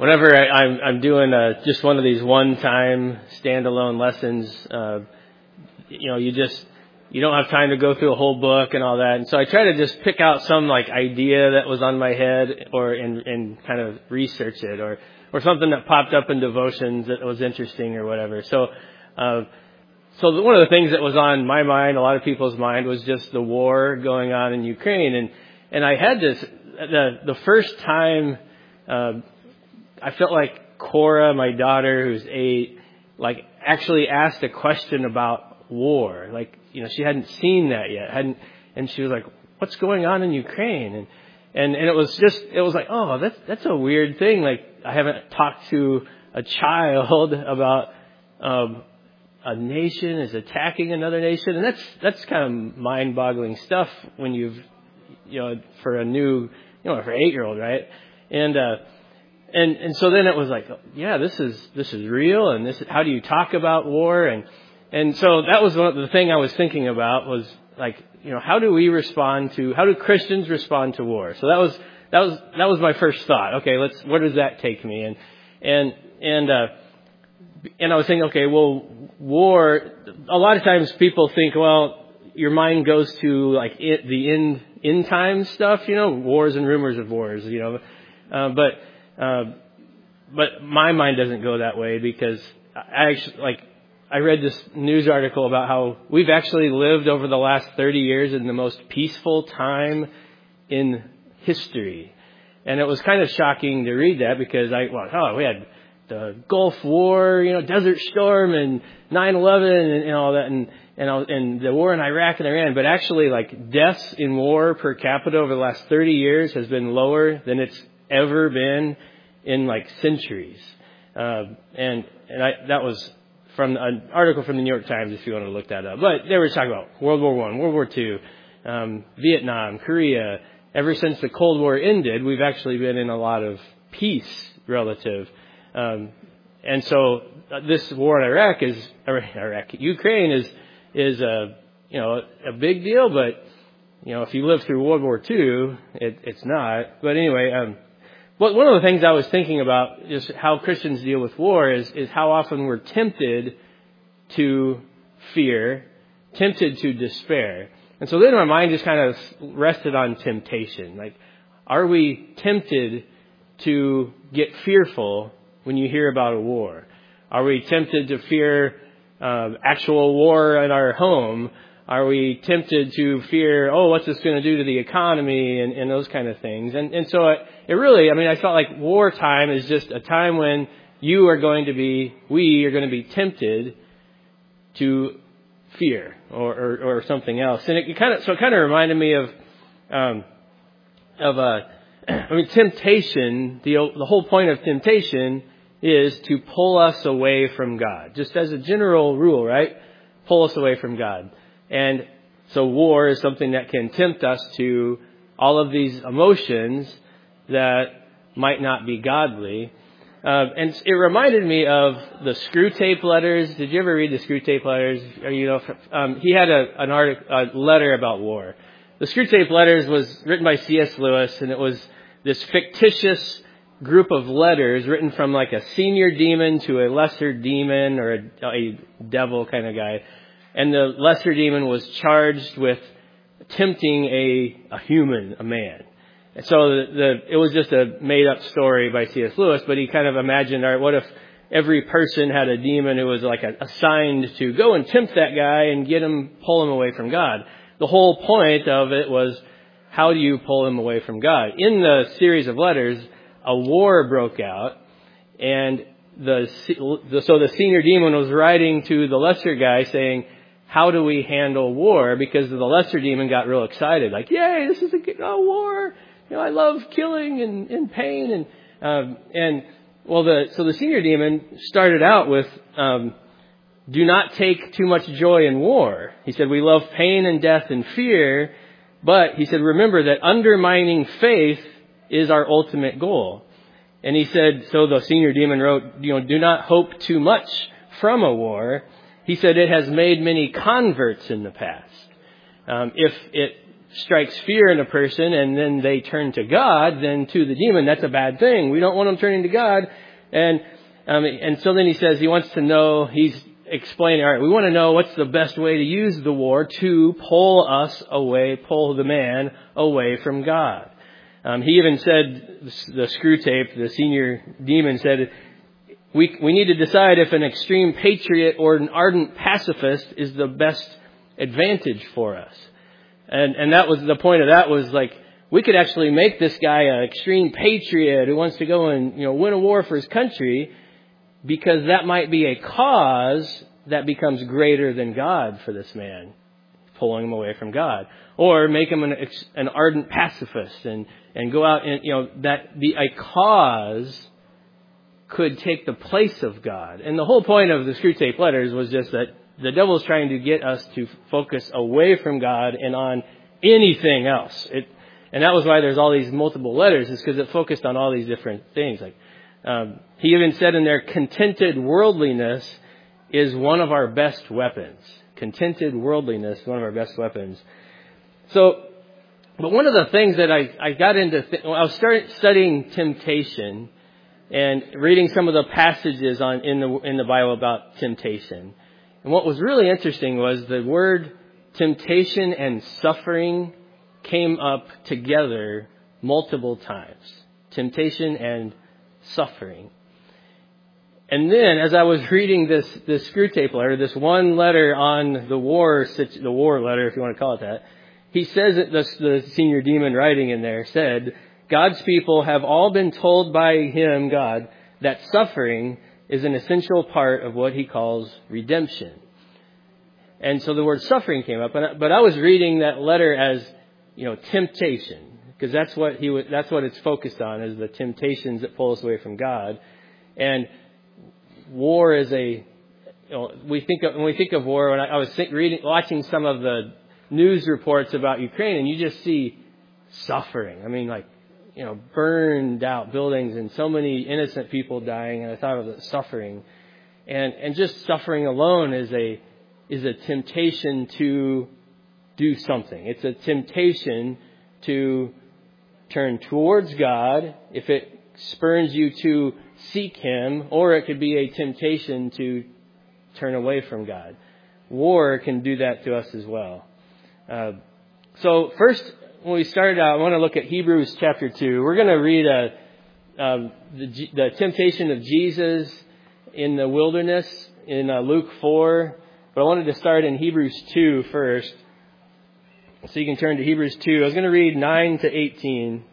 whenever I'm doing just one of these one-time standalone lessons, you don't have time to go through a whole book and all that. And so I try to just pick out some like idea that was on my head and kind of research it or something that popped up in devotions that was interesting or whatever. So one of the things that was on my mind, a lot of people's mind, was just the war going on in Ukraine. And I had this, the first time, I felt like Cora, my daughter, who's 8, like actually asked a question about war. Like, she hadn't seen that yet. And she was like, what's going on in Ukraine? And it was like, oh, that's a weird thing. Like, I haven't talked to a child about, a nation is attacking another nation. And that's kind of mind-boggling stuff when for a new, for an 8-year-old, right? And so then it was like, yeah, this is real. And this is, how do you talk about war? And so that was the thing I was thinking about was like, how do Christians respond to war? So that was my first thought. Okay, where does that take me? And I was thinking, okay, well, war, a lot of times people think, well, your mind goes to like the end time stuff, wars and rumors of wars, but my mind doesn't go that way because I read this news article about how we've actually lived over the last 30 years in the most peaceful time in history. And it was kind of shocking to read that because we had the Gulf War, Desert Storm and 9/11 and all that and the war in Iraq and Iran. But actually, like, deaths in war per capita over the last 30 years has been lower than it's ever been in like centuries. That was from an article from the New York Times, if you want to look that up. But they were talking about World War I, World War II, Vietnam, Korea. Ever since the Cold War ended, we've actually been in a lot of peace relative. And so this war in Ukraine is a big deal. But if you live through World War II, it's not. But anyway, one of the things I was thinking about is how Christians deal with war is how often we're tempted to fear, tempted to despair. And so then my mind just kind of rested on temptation. Like, are we tempted to get fearful when you hear about a war? Are we tempted to fear actual war in our home? Are we tempted to fear, what's this going to do to the economy and those kind of things? And so it really, I felt like wartime is just a time when we are going to be tempted to fear or something else. And it kind of reminded me of temptation. The whole point of temptation is to pull us away from God. Just as a general rule, right? Pull us away from God. And so war is something that can tempt us to all of these emotions that might not be godly. And it reminded me of the Screw Tape Letters. Did you ever read the Screw Tape Letters? He had a letter about war. The Screw Tape Letters was written by C.S. Lewis, and it was this fictitious group of letters written from like a senior demon to a lesser demon or a devil kind of guy. And the lesser demon was charged with tempting a human, a man. And so it was just a made-up story by C.S. Lewis, but he kind of imagined, all right, what if every person had a demon who was like assigned to go and tempt that guy and pull him away from God? The whole point of it was, how do you pull him away from God? In the series of letters, a war broke out, and so the senior demon was writing to the lesser guy saying, how do we handle war? Because the lesser demon got real excited, like, yay, this is a war. I love killing and pain. So the senior demon started out with, do not take too much joy in war. He said, we love pain and death and fear. But he said, remember that undermining faith is our ultimate goal. And he said, so the senior demon wrote, do not hope too much from a war. He said, it has made many converts in the past. strikes fear in a person and then they turn to God, then to the demon, that's a bad thing. We don't want them turning to God. And so then he says he wants to know, he's explaining, all right, we want to know what's the best way to use the war to pull the man away from God. He even said, the screw tape, the senior demon said, we need to decide if an extreme patriot or an ardent pacifist is the best advantage for us. And that was the point of that was like, we could actually make this guy an extreme patriot who wants to go and, win a war for his country, because that might be a cause that becomes greater than God for this man, pulling him away from God. Or make him an ardent pacifist and go out and, that be a cause could take the place of God. And the whole point of the screw tape letters was just that the devil's trying to get us to focus away from God and on anything else. And that was why there's all these multiple letters, is because it focused on all these different things. Like he even said in there, contented worldliness is one of our best weapons. Contented worldliness is one of our best weapons. So, but one of the things that I got into, when I was studying temptation and reading some of the passages in the Bible about temptation. And what was really interesting was the word temptation and suffering came up together multiple times. Temptation and suffering. And then, as I was reading this screw tape letter, this one letter on the war letter, if you want to call it that, he says that the senior demon writing in there said, God's people have all been told by him, God, that suffering is an essential part of what he calls redemption. And so the word suffering came up, but I was reading that letter as, temptation, because that's what it's focused on, is the temptations that pull us away from God. And war is when we think of war, when I was watching some of the news reports about Ukraine, and you just see suffering. I mean, burned out buildings and so many innocent people dying, and I thought of the suffering. And just suffering alone is a temptation to do something. It's a temptation to turn towards God if it spurns you to seek him, or it could be a temptation to turn away from God. War can do that to us as well. So first, when we started out, I want to look at Hebrews chapter 2. We're going to read the temptation of Jesus in the wilderness in Luke 4. But I wanted to start in Hebrews 2 first. So you can turn to Hebrews 2. I was going to read 9 to 18.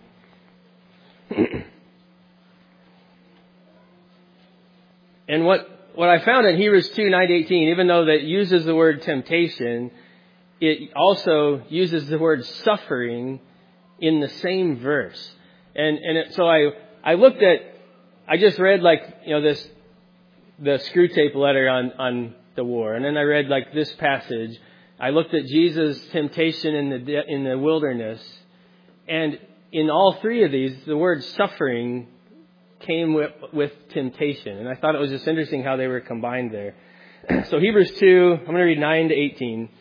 And what I found in Hebrews 2, 9 to 18, even though that uses the word temptation, it also uses the word suffering in the same verse. So I looked at, I just read the screw tape letter on the war. And then I read this passage. I looked at Jesus' temptation in the wilderness. And in all three of these, the word suffering came with temptation. And I thought it was just interesting how they were combined there. So Hebrews 2, I'm going to read 9 to 18.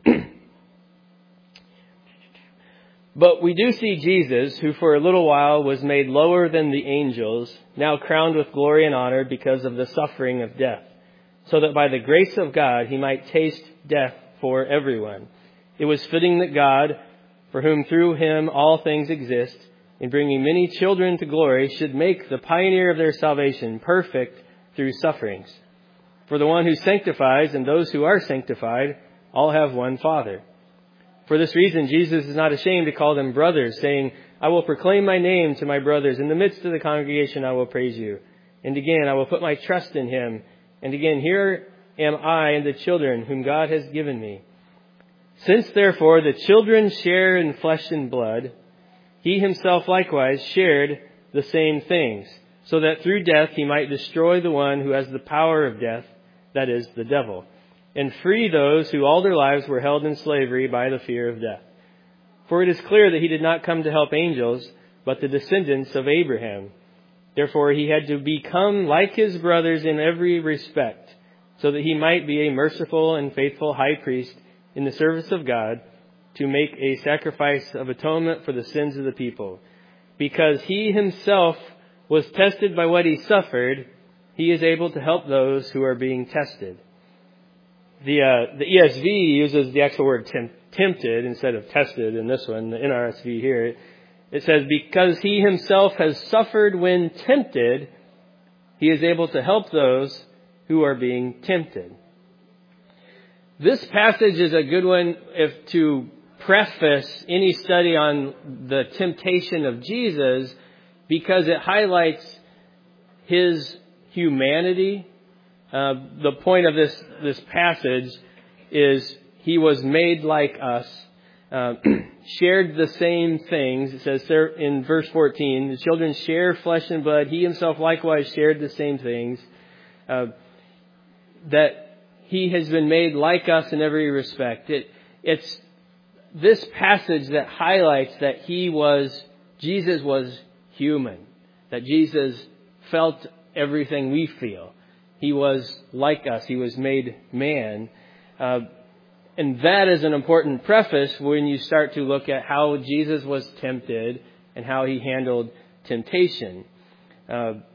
But we do see Jesus, who for a little while was made lower than the angels, now crowned with glory and honor because of the suffering of death, so that by the grace of God he might taste death for everyone. It was fitting that God, for whom through him all things exist, in bringing many children to glory, should make the pioneer of their salvation perfect through sufferings. For the one who sanctifies and those who are sanctified all have one Father. For this reason, Jesus is not ashamed to call them brothers, saying, I will proclaim my name to my brothers. In the midst of the congregation I will praise you. And again, I will put my trust in him. And again, here am I and the children whom God has given me. Since therefore the children share in flesh and blood, he himself likewise shared the same things, so that through death he might destroy the one who has the power of death, that is, the devil, and free those who all their lives were held in slavery by the fear of death. For it is clear that he did not come to help angels, but the descendants of Abraham. Therefore he had to become like his brothers in every respect, so that he might be a merciful and faithful high priest in the service of God, to make a sacrifice of atonement for the sins of the people. Because he himself was tested by what he suffered, he is able to help those who are being tested. The ESV uses the actual word tempted instead of tested in this one, the NRSV here. It says, because he himself has suffered when tempted, he is able to help those who are being tempted. This passage is a good one to preface any study on the temptation of Jesus, because it highlights his humanity. The point of this passage is he was made like us, shared the same things. It says there in verse 14, the children share flesh and blood. He himself likewise shared the same things. That he has been made like us in every respect. It's this passage that highlights that Jesus was human. That Jesus felt everything we feel. He was like us. He was made man. And that is an important preface when you start to look at how Jesus was tempted and how he handled temptation. And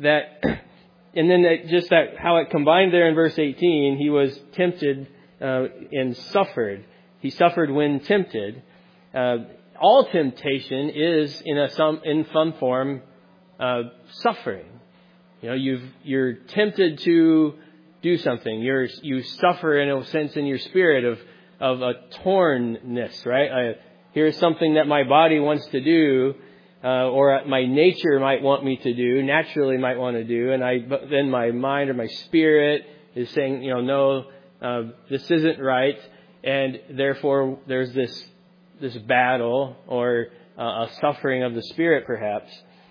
then how it combined there in verse 18, he was tempted and suffered. He suffered when tempted. All temptation is in some form suffering. You're tempted to do something. You suffer in a sense in your spirit of a tornness, right? Here's something that my body wants to do, or my nature might want me to do, naturally might want to do, but then my mind or my spirit is saying, no, this isn't right, and therefore there's this battle or a suffering of the spirit, perhaps.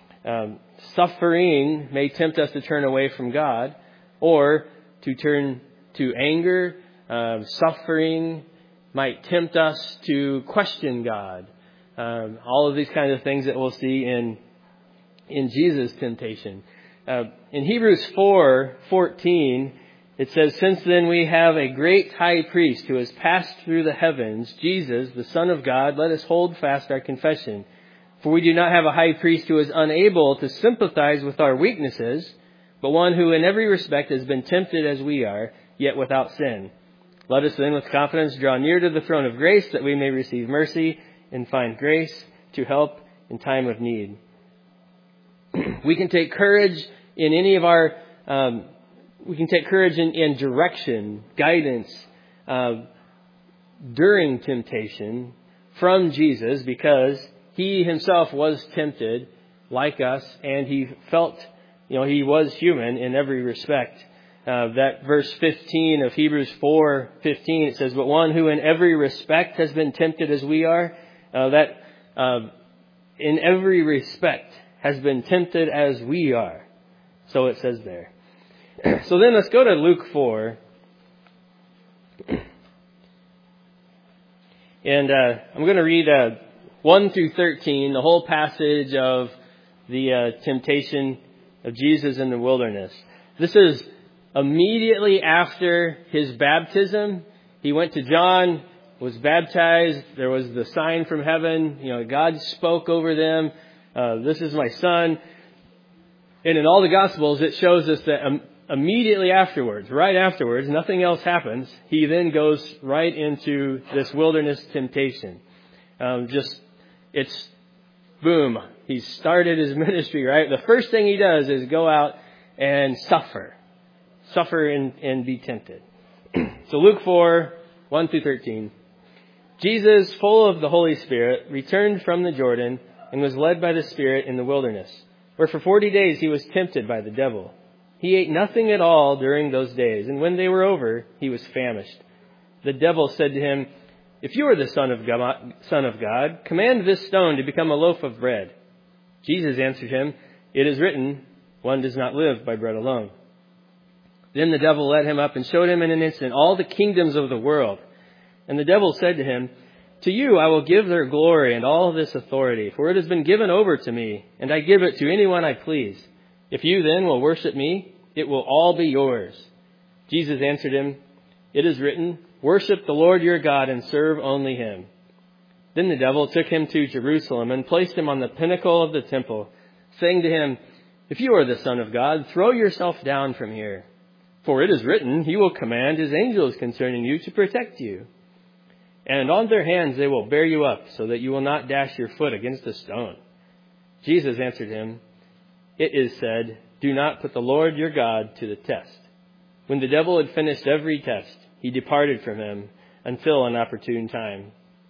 Suffering may tempt us to turn away from God, or to turn to anger. Suffering might tempt us to question God. All of these kinds of things that we'll see in Jesus' temptation. In Hebrews 4:14, it says, since then we have a great high priest who has passed through the heavens, Jesus, the Son of God, let us hold fast our confession. For we do not have a high priest who is unable to sympathize with our weaknesses, but one who in every respect has been tempted as we are, yet without sin. Let us then with confidence draw near to the throne of grace, that we may receive mercy and find grace to help in time of need. We can take courage in any of our, we can take courage in direction, guidance, during temptation from Jesus, because he himself was tempted like us, and he felt, he was human in every respect. That verse 15 of Hebrews 4:15, it says, but one who in every respect has been tempted as we are, in every respect has been tempted as we are. So it says there. So then let's go to Luke 4. And I'm going to read 1 through 13, the whole passage of the temptation of Jesus in the wilderness. This is immediately after his baptism. He went to John, was baptized. There was the sign from heaven. God spoke over them. This is my son. And in all the Gospels, it shows us that immediately afterwards, right afterwards, nothing else happens. He then goes right into this wilderness temptation. It's boom. He started his ministry, right? The first thing he does is go out and suffer and be tempted. So Luke 4, 1 through 13. Jesus, full of the Holy Spirit, returned from the Jordan and was led by the Spirit in the wilderness, where for 40 days he was tempted by the devil. He ate nothing at all during those days, and when they were over, he was famished. The devil said to him, if you are the Son of God, command this stone to become a loaf of bread. Jesus answered him, it is written, one does not live by bread alone. Then the devil led him up and showed him in an instant all the kingdoms of the world. And the devil said to him, to you I will give their glory and all this authority, for it has been given over to me, and I give it to anyone I please. If you then will worship me, it will all be yours. Jesus answered him, it is written, worship the Lord your God and serve only him. Then the devil took him to Jerusalem and placed him on the pinnacle of the temple, saying to him, "If you are the Son of God, throw yourself down from here. For it is written, He will command His angels concerning you to protect you. And on their hands they will bear you up, so that you will not dash your foot against a stone." Jesus answered him, "It is said, 'Do not put the Lord your God to the test.'" When the devil had finished every test, he departed from him until an opportune time.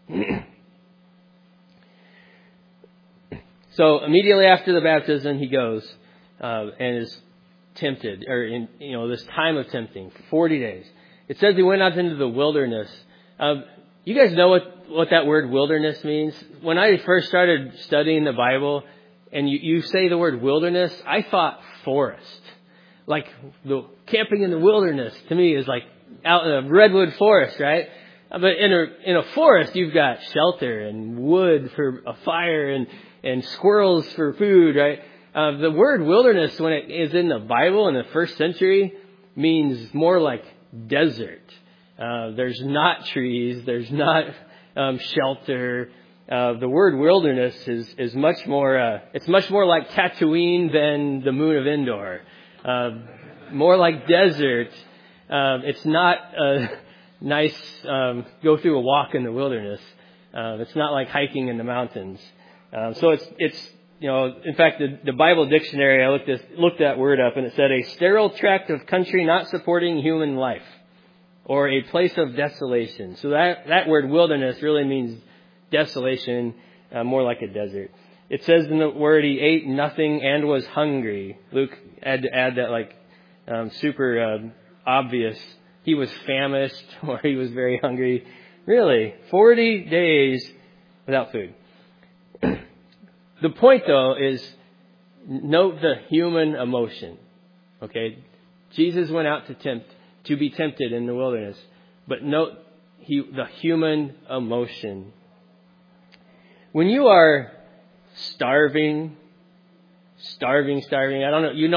So immediately after the baptism, he goes and is tempted, or in this time of tempting, 40 days. It says he went out into the wilderness. You guys know what that word wilderness means? When I first started studying the Bible, and you say the word wilderness, I thought forest. Like the camping in the wilderness to me is like out in a redwood forest, right? But in a forest, you've got shelter and wood for a fire and squirrels for food, right? The word wilderness, when it is in the Bible in the first century, means more like desert. There's not trees. There's not shelter. The word wilderness is much more. It's much more like Tatooine than the moon of Endor. More like desert. It's not a nice go through a walk in the wilderness. It's not like hiking in the mountains. So it's in fact, the Bible dictionary, I looked that word up, and it said a sterile tract of country not supporting human life, or a place of desolation. So that word wilderness really means desolation, more like a desert. It says in the word, he ate nothing and was hungry. Luke had to add that super obvious. He was famished, or he was very hungry. Really, 40 days without food. The point, though, is note the human emotion. Okay, Jesus went out to be tempted in the wilderness, but note the human emotion. When you are starving. I don't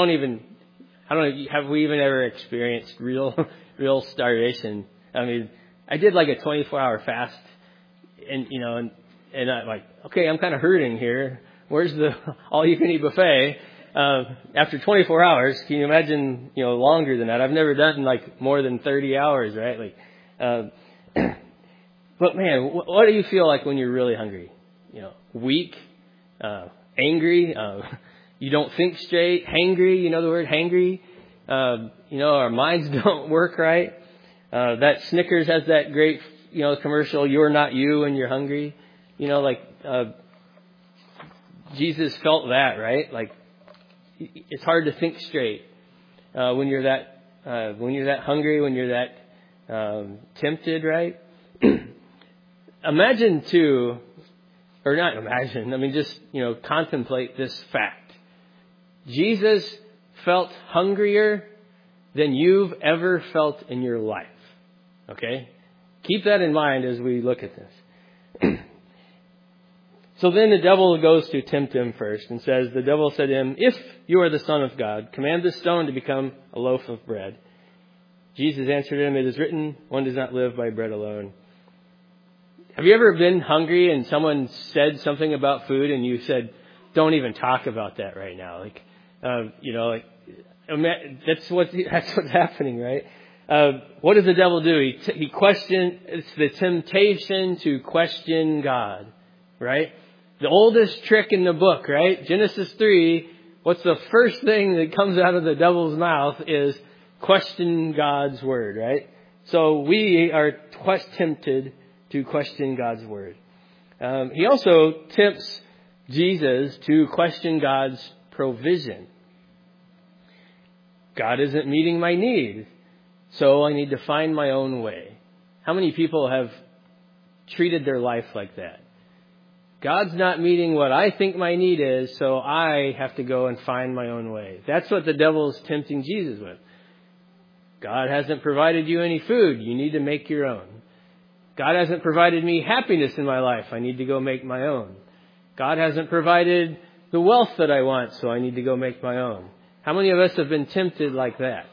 know. Have we even ever experienced real starvation? I mean, I did like a 24-hour fast, and I'm like, okay, I'm kind of hurting here. Where's the all-you-can-eat buffet? After 24 hours, can you imagine, longer than that? I've never done like more than 30 hours, right? But man, what do you feel like when you're really hungry? Weak, angry, you don't think straight, hangry, you know the word hangry? Our minds don't work right. That Snickers has that great, commercial, "You're not you and you're hungry." Jesus felt that, right? Like, it's hard to think straight when you're that hungry, when you're that tempted, right? Imagine too, or not imagine. I mean, just contemplate this fact. Jesus felt hungrier than you've ever felt in your life. Okay, keep that in mind as we look at this. So then the devil goes to tempt him first and says, the devil said to him, "If you are the Son of God, command this stone to become a loaf of bread." Jesus answered him, "It is written, one does not live by bread alone." Have you ever been hungry and someone said something about food and you said, "Don't even talk about that right now"? That's what's happening, right? What does the devil do? He questions. It's the temptation to question God, right? The oldest trick in the book, right? Genesis 3, what's the first thing that comes out of the devil's mouth is question God's word, right? So we are tempted to question God's word. He also tempts Jesus to question God's provision. God isn't meeting my need, so I need to find my own way. How many people have treated their life like that? God's not meeting what I think my need is, so I have to go and find my own way. That's what the devil is tempting Jesus with. God hasn't provided you any food. You need to make your own. God hasn't provided me happiness in my life. I need to go make my own. God hasn't provided the wealth that I want, so I need to go make my own. How many of us have been tempted like that?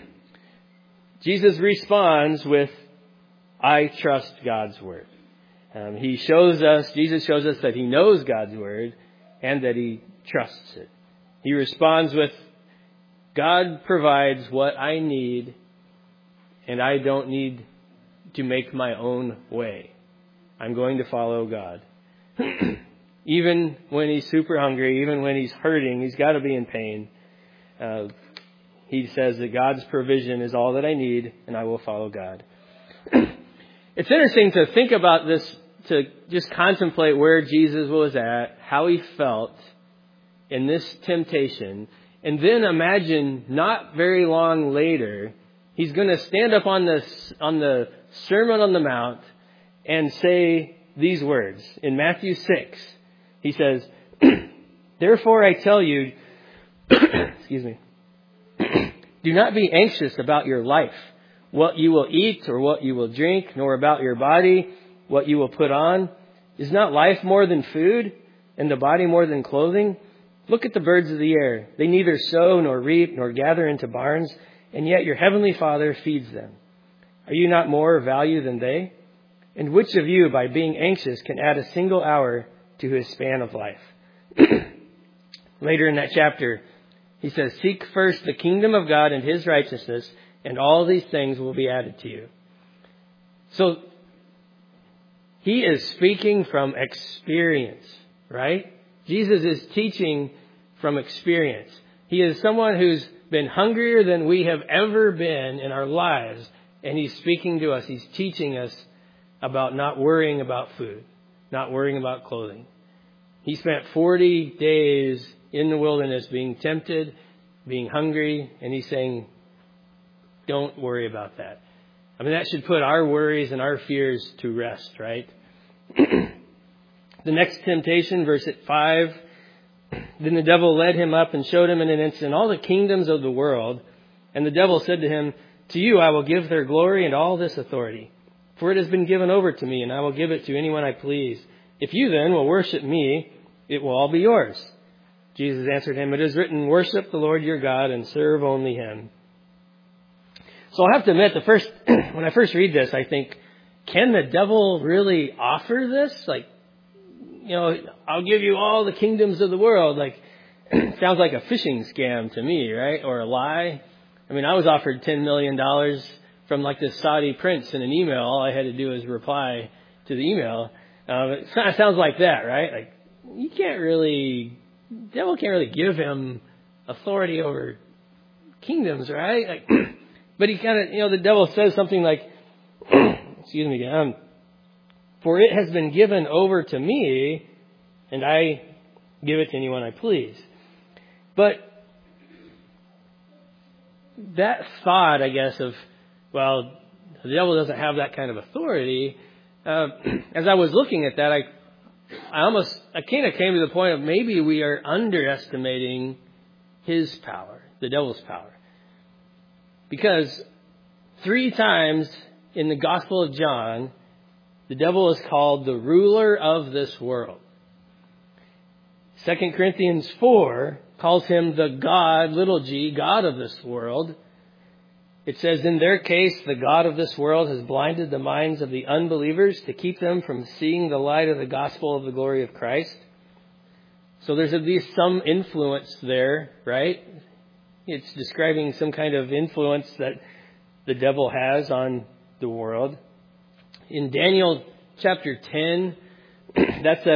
Jesus responds with, "I trust God's word." Jesus shows us that he knows God's word and that he trusts it. He responds with, God provides what I need, and I don't need to make my own way. I'm going to follow God. Even when he's super hungry, even when he's hurting, he's got to be in pain. He says that God's provision is all that I need, and I will follow God. It's interesting to think about this, to just contemplate where Jesus was at, how he felt in this temptation, and then imagine not very long later, he's going to stand up on the Sermon on the Mount and say these words. In Matthew 6, he says, therefore I tell you, excuse me, do not be anxious about your life, what you will eat or what you will drink, nor about your body, what you will put on. Is not life more than food, and the body more than clothing? Look at the birds of the air. They neither sow nor reap nor gather into barns, and yet your heavenly Father feeds them. Are you not more of value than they? And which of you, by being anxious, can add a single hour to his span of life? Later in that chapter, he says, seek first the kingdom of God and his righteousness, and all these things will be added to you. So, he is speaking from experience, right? Jesus is teaching from experience. He is someone who's been hungrier than we have ever been in our lives, and he's speaking to us. He's teaching us about not worrying about food, not worrying about clothing. He spent 40 days in the wilderness being tempted, being hungry, and he's saying, don't worry about that. I mean, that should put our worries and our fears to rest, right? The next temptation, verse 5, then the devil led him up and showed him in an instant all the kingdoms of the world. And the devil said to him, to you I will give their glory and all this authority. For it has been given over to me, and I will give it to anyone I please. If you then will worship me, it will all be yours. Jesus answered him, it is written, worship the Lord your God and serve only him. So I have to admit, when I first read this, I think, can the devil really offer this? Like, I'll give you all the kingdoms of the world. Like, sounds like a phishing scam to me, right? Or a lie. I mean, I was offered $10 million from like this Saudi prince in an email. All I had to do was reply to the email. It kind of sounds like that, right? Like, devil can't really give him authority over kingdoms, right? Like, but he kind of, the devil says something like, excuse me, for it has been given over to me, and I give it to anyone I please. But that thought, I guess, of, well, the devil doesn't have that kind of authority, as I was looking at that, I kind of came to the point of maybe we are underestimating his power, the devil's power. Because 3 times in the Gospel of John, the devil is called the ruler of this world. 2 Corinthians 4 calls him the God, little g, God of this world. It says, in their case, the God of this world has blinded the minds of the unbelievers to keep them from seeing the light of the gospel of the glory of Christ. So there's at least some influence there, right? It's describing some kind of influence that the devil has on the world. In Daniel chapter 10, that's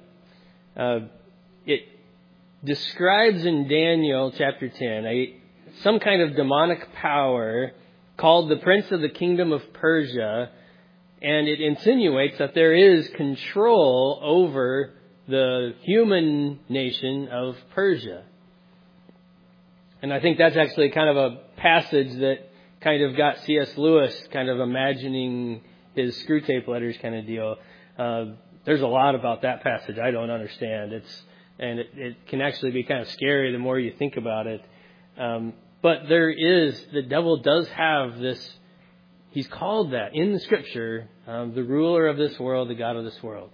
it describes in Daniel chapter 10 some kind of demonic power called the Prince of the Kingdom of Persia, and it insinuates that there is control over the human nation of Persia. And I think that's actually kind of a passage that kind of got C.S. Lewis kind of imagining his Screw Tape Letters kind of deal. There's a lot about that passage I don't understand. It can actually be kind of scary the more you think about it. But the devil does have this, he's called that in the Scripture, the ruler of this world, the God of this world.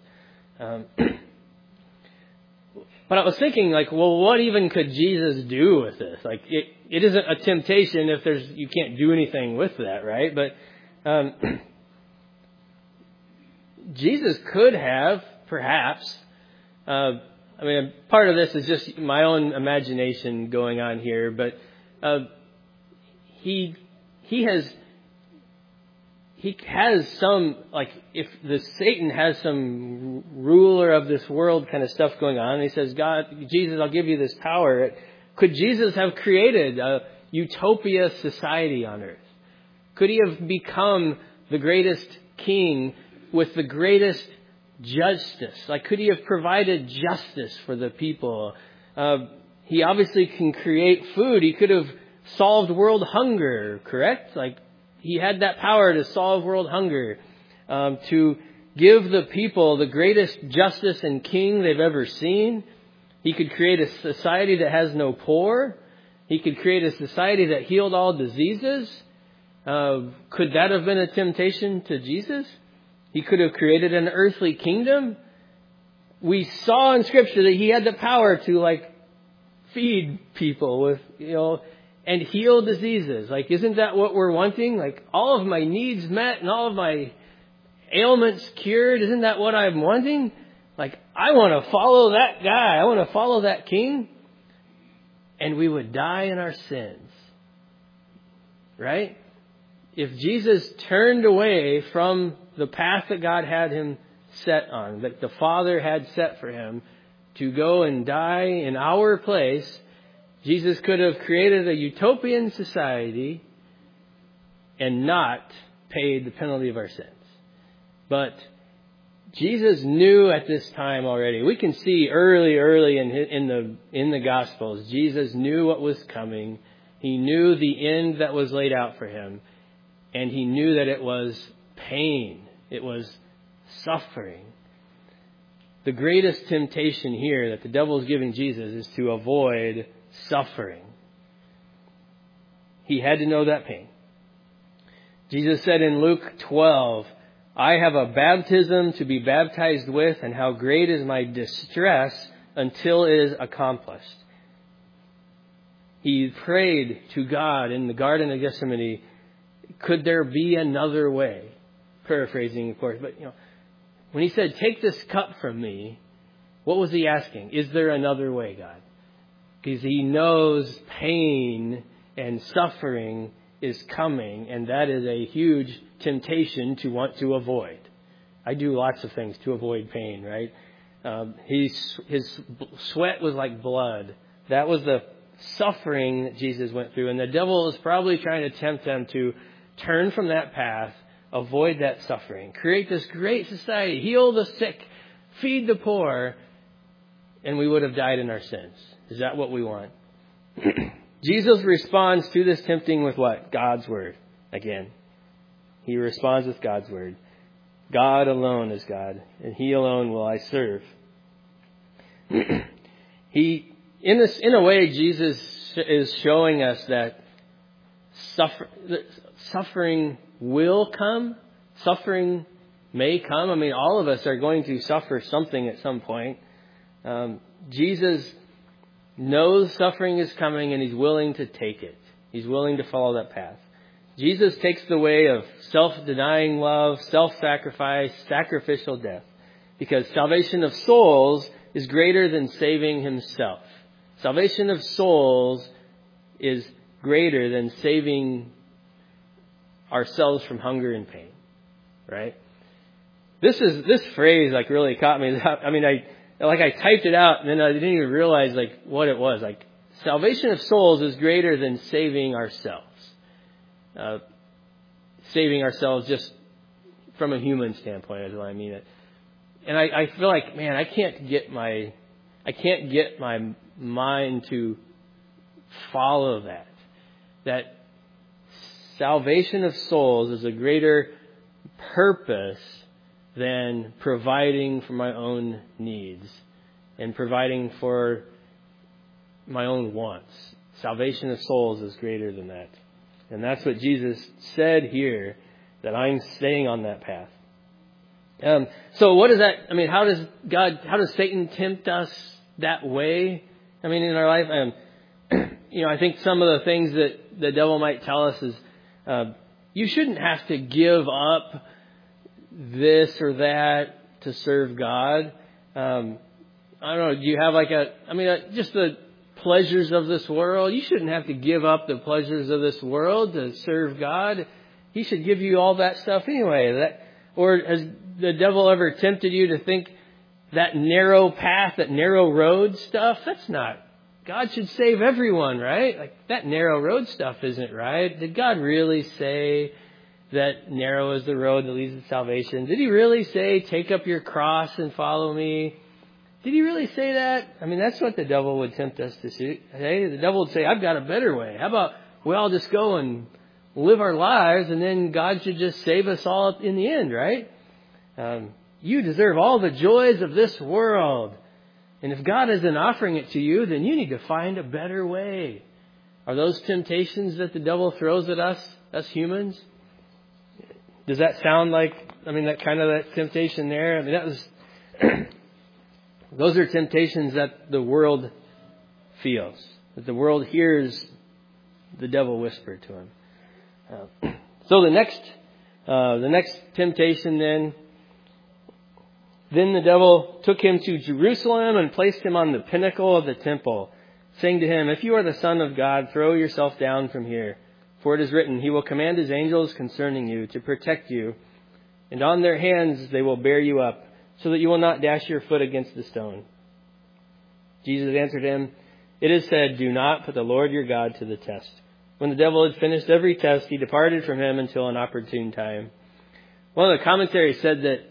But I was thinking, like, well, what even could Jesus do with this? Like, it isn't a temptation if you can't do anything with that, right? But Jesus could have, perhaps, part of this is just my own imagination going on here, but he has some, like, if Satan has some ruler of this world kind of stuff going on, and he says, Jesus, I'll give you this power. Could Jesus have created a utopia society on earth? Could he have become the greatest king with the greatest justice? Like, could he have provided justice for the people? He obviously can create food. He could have solved world hunger, correct? Like, he had that power to solve world hunger, to give the people the greatest justice and king they've ever seen. He could create a society that has no poor. He could create a society that healed all diseases. Could that have been a temptation to Jesus? He could have created an earthly kingdom. We saw in Scripture that he had the power to, feed people with, and heal diseases. Isn't that what we're wanting? All of my needs met and all of my ailments cured. Isn't that what I'm wanting? I want to follow that guy. I want to follow that king. And we would die in our sins. Right? If Jesus turned away from the path that God had him set on, that the Father had set for him, to go and die in our place, Jesus could have created a utopian society and not paid the penalty of our sins. But Jesus knew at this time already. We can see early in the Gospels, Jesus knew what was coming. He knew the end that was laid out for him. And he knew that it was pain. It was suffering. The greatest temptation here that the devil is giving Jesus is to avoid suffering. He had to know that pain. Jesus said in Luke 12, I have a baptism to be baptized with, and how great is my distress until it is accomplished. He prayed to God in the Garden of Gethsemane, could there be another way? Paraphrasing, of course, but when he said, take this cup from me, what was he asking? Is there another way, God? Because he knows pain and suffering is coming, and that is a huge temptation to want to avoid. I do lots of things to avoid pain, right? His sweat was like blood. That was the suffering that Jesus went through, and the devil is probably trying to tempt him to turn from that path, avoid that suffering, create this great society, heal the sick, feed the poor, and we would have died in our sins. Is that what we want? Jesus responds to this tempting with what? God's word. Again, he responds with God's word. God alone is God, and he alone will I serve. In a way, Jesus is showing us that suffering will come. Suffering may come. All of us are going to suffer something at some point. Jesus knows suffering is coming, and he's willing to take it. He's willing to follow that path. Jesus takes the way of self-denying love, self-sacrifice, sacrificial death, because salvation of souls is greater than saving himself. Salvation of souls is greater than saving ourselves from hunger and pain, right? This phrase really caught me. I typed it out and then I didn't even realize what it was. Salvation of souls is greater than saving ourselves. Saving ourselves just from a human standpoint is what I mean. And I feel like, man, I can't get my mind to follow that. That salvation of souls is a greater purpose than providing for my own needs and providing for my own wants. Salvation of souls is greater than that. And that's what Jesus said here, that I'm staying on that path. So what does that, how does Satan tempt us that way? In our life, I think some of the things that the devil might tell us is, you shouldn't have to give up this or that to serve God. I don't know. Do you have just the pleasures of this world? You shouldn't have to give up the pleasures of this world to serve God. He should give you all that stuff anyway. Or has the devil ever tempted you to think that narrow path, that narrow road stuff? That's not. God should save everyone, right? Like that narrow road stuff isn't right. Did God really say that narrow is the road that leads to salvation? Did He really say, take up your cross and follow me? Did He really say that? I mean, that's what the devil would tempt us to say. The devil would say, I've got a better way. How about we all just go and live our lives and then God should just save us all in the end, right? You deserve all the joys of this world. And if God isn't offering it to you, then you need to find a better way. Are those temptations that the devil throws at us humans? Does that sound like, that kind of that temptation there? That was, those are temptations that the world feels, that the world hears the devil whisper to him. So the next temptation then the devil took him to Jerusalem and placed him on the pinnacle of the temple, saying to him, if you are the Son of God, throw yourself down from here. For it is written, He will command His angels concerning you to protect you, and on their hands they will bear you up, so that you will not dash your foot against the stone. Jesus answered him, it is said, do not put the Lord your God to the test. When the devil had finished every test, he departed from him until an opportune time. One of the commentaries said that,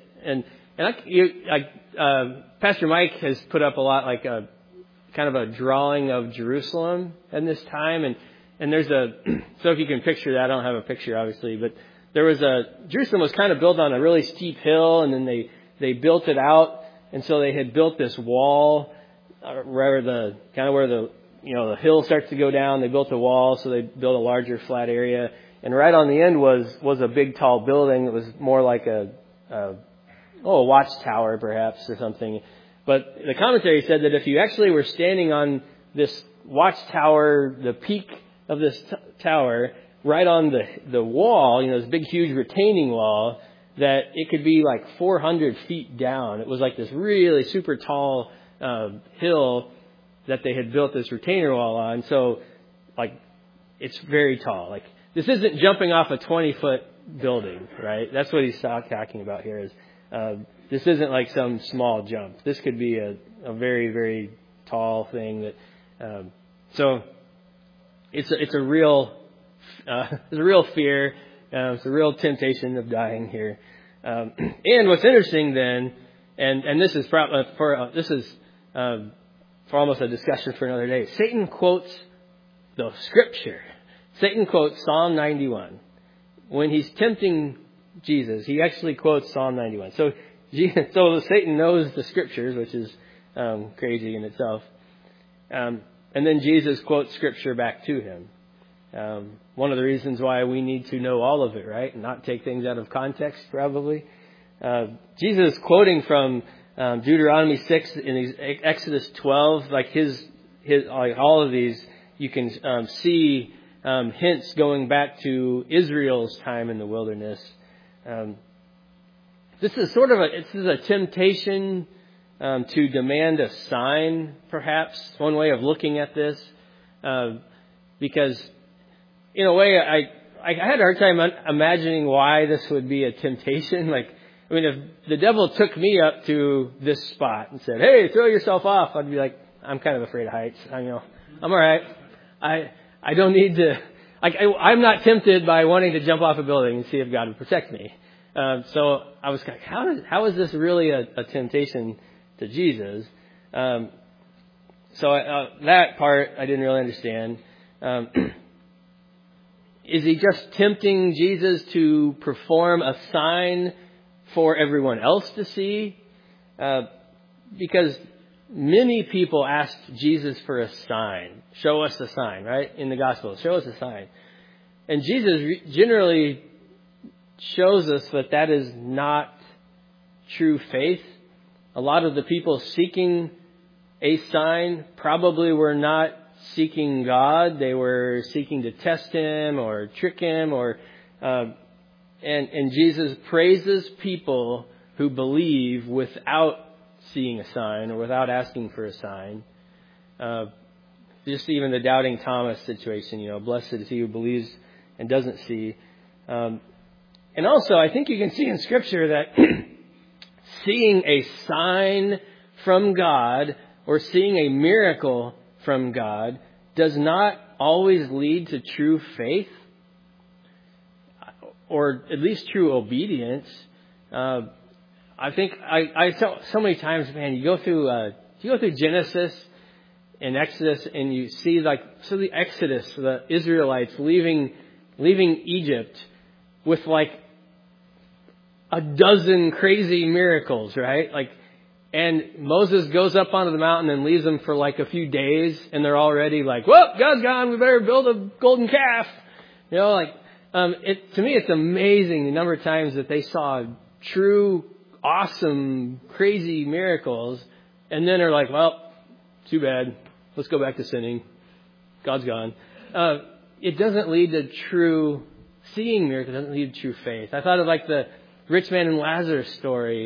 Pastor Mike has put up a lot like a kind of a drawing of Jerusalem in this time, and there's so if you can picture that, I don't have a picture obviously, but Jerusalem was kind of built on a really steep hill, and then they built it out, and so they had built this wall where the hill starts to go down. They built a wall, so they built a larger flat area, and right on the end was a big tall building that was more like a watchtower perhaps or something. But the commentary said that if you actually were standing on this watchtower, the peak of this tower, right on the wall, this big huge retaining wall, that it could be like 400 feet down. It was like this really super tall hill that they had built this retainer wall on. So it's very tall. This isn't jumping off a 20-foot building, right? That's what he's talking about here. This isn't like some small jump. This could be a very, very tall thing. So it's a real fear. It's a real temptation of dying here. And what's interesting then, and this is for almost a discussion for another day. Satan quotes the Scripture. Satan quotes Psalm 91 when he's tempting Jesus. He actually quotes Psalm 91. So Satan knows the Scriptures, which is crazy in itself. And then Jesus quotes Scripture back to him. One of the reasons why we need to know all of it, right? And not take things out of context, probably. Jesus quoting from Deuteronomy 6 and Exodus 12, all of these, you can see hints going back to Israel's time in the wilderness. This is a temptation to demand a sign, perhaps, one way of looking at this, because in a way I had a hard time imagining why this would be a temptation. If the devil took me up to this spot and said, hey, throw yourself off, I'd be like, I'm kind of afraid of heights. I'm all right. I don't need to, I'm not tempted by wanting to jump off a building and see if God would protect me. So I was like, how is this really a temptation to Jesus? So that part I didn't really understand. Is he just tempting Jesus to perform a sign for everyone else to see? Because many people asked Jesus for a sign. Show us a sign, right? In the gospel, show us a sign. And Jesus generally shows us that is not true faith. A lot of the people seeking a sign probably were not seeking God. They were seeking to test him or trick him, and And Jesus praises people who believe without seeing a sign or without asking for a sign. Just even the doubting Thomas situation, blessed is he who believes and doesn't see. And also, I think you can see in Scripture that seeing a sign from God or seeing a miracle from God does not always lead to true faith or at least true obedience. I think I so many times, man, you go through Genesis and Exodus and you see the Exodus, the Israelites leaving Egypt with like a dozen crazy miracles, right? And Moses goes up onto the mountain and leaves them for like a few days, and they're already like, "Whoa, God's gone. We better build a golden calf." To me, it's amazing the number of times that they saw true, awesome, crazy miracles, and then they're like, "Well, too bad. Let's go back to sinning. God's gone." It doesn't lead to true seeing miracles. It doesn't lead to true faith. I thought of like the rich man and Lazarus story,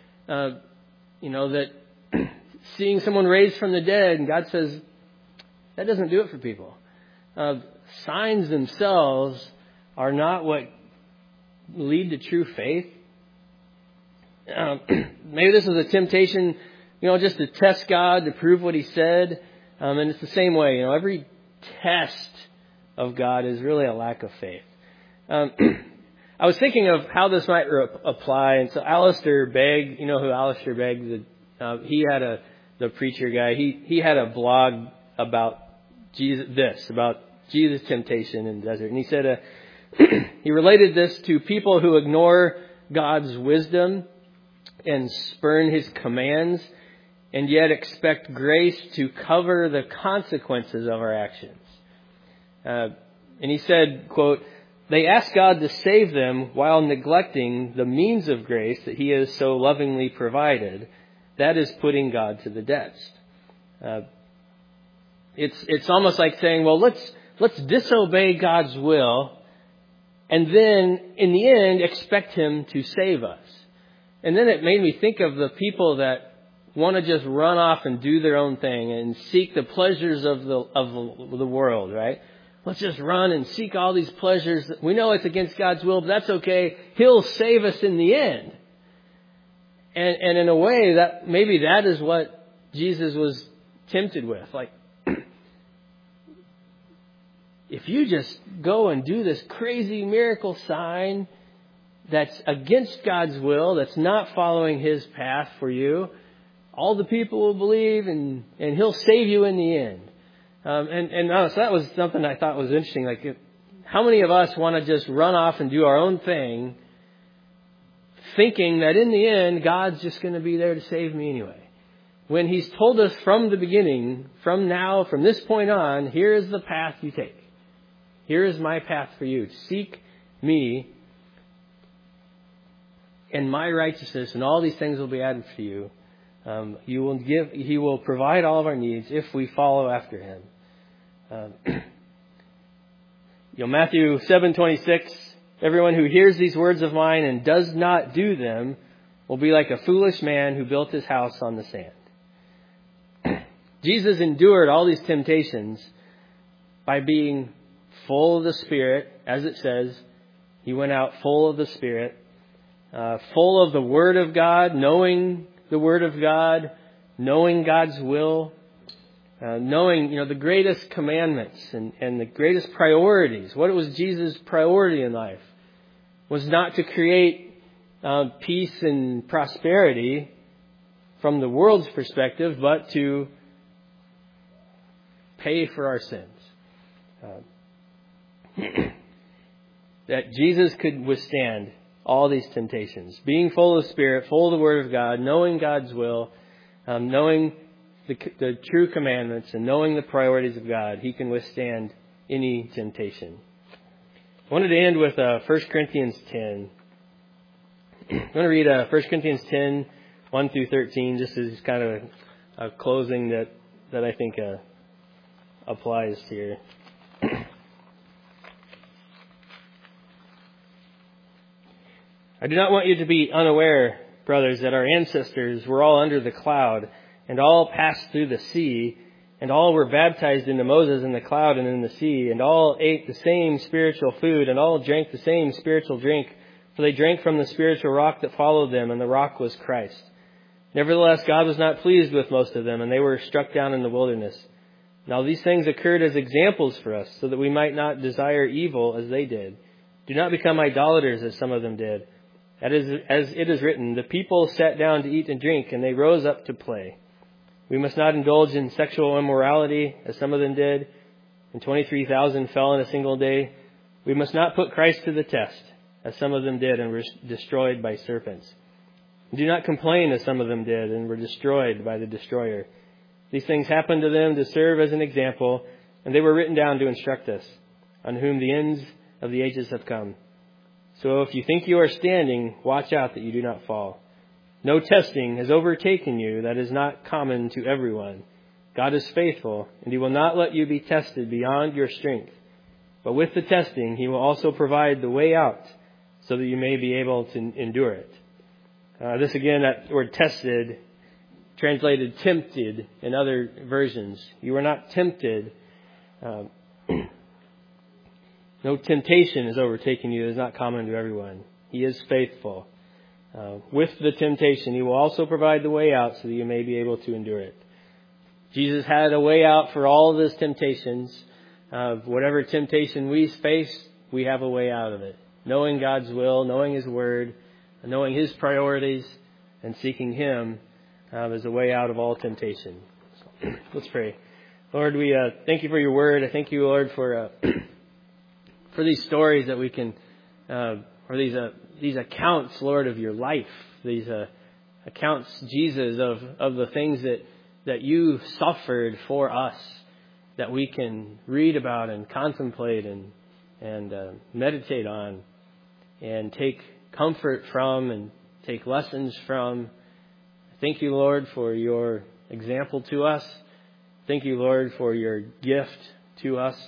that seeing someone raised from the dead, and God says that doesn't do it for people. Signs themselves are not what lead to true faith. Maybe this is a temptation, just to test God, to prove what He said. And it's the same way, every test of God is really a lack of faith. I was thinking of how this might apply. And so Alistair Begg, you know who Alistair Begg is? The preacher guy. He had a blog about Jesus' temptation in the desert. And he said, he related this to people who ignore God's wisdom and spurn His commands and yet expect grace to cover the consequences of our actions. And he said, quote, "They ask God to save them while neglecting the means of grace that He has so lovingly provided. That is putting God to the test." It's almost like saying, well, let's disobey God's will and then in the end expect Him to save us. And then it made me think of the people that want to just run off and do their own thing and seek the pleasures of the world, right? Let's just run and seek all these pleasures. We know it's against God's will, but that's okay. He'll save us in the end. And in a way, that is what Jesus was tempted with. Like, if you just go and do this crazy miracle sign that's against God's will, that's not following His path for you, all the people will believe and He'll save you in the end. So that was something I thought was interesting. Like, how many of us want to just run off and do our own thing, thinking that in the end, God's just going to be there to save me anyway? When He's told us from the beginning, from this point on, here is the path you take. Here is my path for you. Seek me and my righteousness, and all these things will be added to you. He will provide all of our needs if we follow after Him. Matthew 7:26. Everyone who hears these words of mine and does not do them will be like a foolish man who built his house on the sand. Jesus endured all these temptations by being full of the Spirit, as it says. He went out full of the Spirit, full of the Word of God, knowing the Word of God, knowing God's will, knowing, the greatest commandments and the greatest priorities. What was Jesus' priority in life? Was not to create peace and prosperity from the world's perspective, but to pay for our sins. That Jesus could withstand all these temptations. Being full of the Spirit, full of the Word of God, knowing God's will, knowing the true commandments, and knowing the priorities of God, He can withstand any temptation. I wanted to end with 1 Corinthians 10. I'm going to read 1 Corinthians 10, 1 through 13, just as kind of a closing that I think applies here. I do not want you to be unaware, brothers, that our ancestors were all under the cloud, and all passed through the sea, and all were baptized into Moses in the cloud and in the sea, and all ate the same spiritual food, and all drank the same spiritual drink, for they drank from the spiritual rock that followed them, and the rock was Christ. Nevertheless, God was not pleased with most of them, and they were struck down in the wilderness. Now these things occurred as examples for us, so that we might not desire evil as they did. Do not become idolaters as some of them did. As it is written, the people sat down to eat and drink, and they rose up to play. We must not indulge in sexual immorality, as some of them did, and 23,000 fell in a single day. We must not put Christ to the test, as some of them did and were destroyed by serpents. Do not complain, as some of them did and were destroyed by the destroyer. These things happened to them to serve as an example, and they were written down to instruct us, on whom the ends of the ages have come. So if you think you are standing, watch out that you do not fall. No testing has overtaken you that is not common to everyone. God is faithful, and He will not let you be tested beyond your strength. But with the testing, He will also provide the way out, so that you may be able to endure it. This again, that word tested, translated tempted in other versions. You are not tempted. No temptation has overtaken you that is not common to everyone. He is faithful. With the temptation, He will also provide the way out so that you may be able to endure it. Jesus had a way out for all of His temptations. Whatever temptation we face, we have a way out of it. Knowing God's will, knowing His Word, knowing His priorities, and seeking Him is a way out of all temptation. So, let's pray. Lord, we thank You for Your Word. I thank You, Lord, for these stories that we can, or these accounts, Lord, of Your life. These accounts, Jesus, of the things that You suffered for us, that we can read about and contemplate and meditate on, and take comfort from and take lessons from. Thank You, Lord, for Your example to us. Thank You, Lord, for Your gift to us.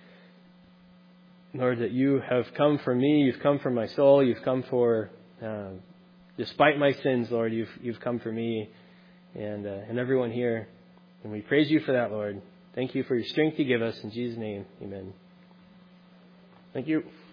Lord, that You have come for me, You've come for my soul, You've come for, despite my sins, Lord, You've come for me and everyone here. And we praise You for that, Lord. Thank You for Your strength You give us. In Jesus' name, amen. Thank you.